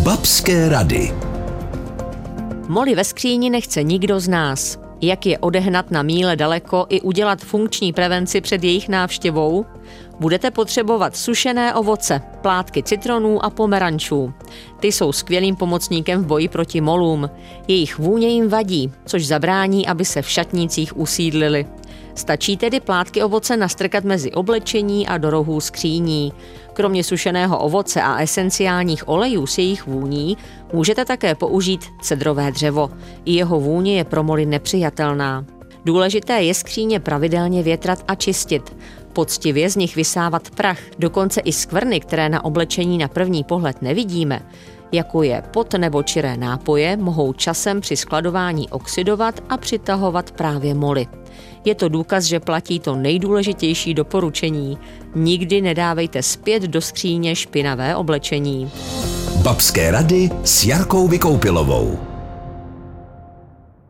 Babské rady. Moly ve skříni nechce nikdo z nás. Jak je odehnat na míle daleko i udělat funkční prevenci před jejich návštěvou? Budete potřebovat sušené ovoce, plátky citronů a pomerančů. Ty jsou skvělým pomocníkem v boji proti molům. Jejich vůně jim vadí, což zabrání, aby se v šatnících usídlili. Stačí tedy plátky ovoce nastrkat mezi oblečení a do rohů skříní. Kromě sušeného ovoce a esenciálních olejů s jejich vůní můžete také použít cedrové dřevo. I jeho vůně je pro moly nepřijatelná. Důležité je skříně pravidelně větrat a čistit. Poctivě z nich vysávat prach, dokonce i skvrny, které na oblečení na první pohled nevidíme, jako je pot nebo čiré nápoje, mohou časem při skladování oxidovat a přitahovat právě moly. Je to důkaz, že platí to nejdůležitější doporučení. Nikdy nedávejte zpět do skříně špinavé oblečení. Babské rady s Jarkou Vykoupilovou.